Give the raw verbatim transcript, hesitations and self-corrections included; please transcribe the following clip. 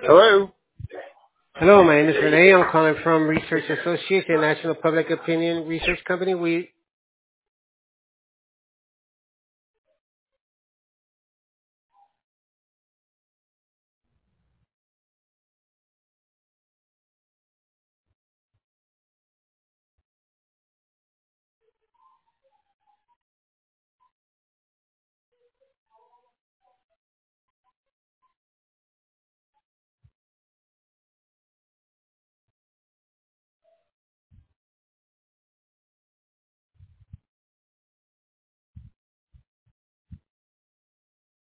Hello? Hello, my name is Renee. I'm calling from Research Associates, a national public opinion research company. We